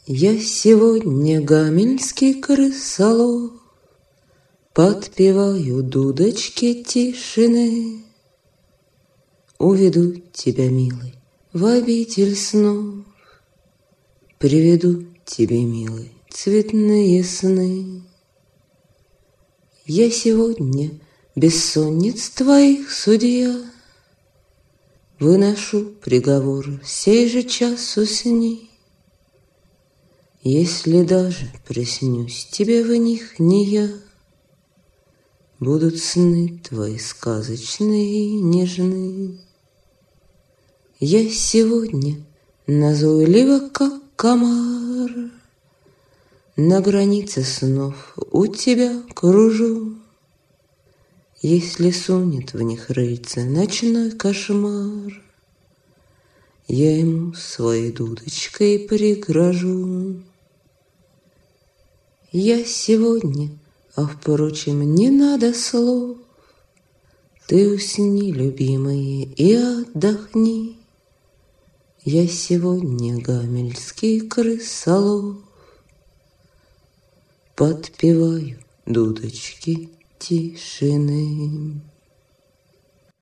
Я сегодня гамельский крысолов, подпеваю дудочки тишины. Уведу тебя, милый, в обитель снов, приведу тебе, милый, цветные сны. Я сегодня бессонниц твоих судья, выношу приговор, сей же час усни. Если даже приснюсь тебе в них не я, будут сны твои сказочные и нежны. Я сегодня назойлива, как комар, на границе снов у тебя кружу. Если сунет в них рыльце ночной кошмар, я ему своей дудочкой пригрожу. Я сегодня, а впрочем, не надо слов, ты усни, любимый, и отдохни. Я сегодня гамельский крысолов, подпеваю дудочки тишины.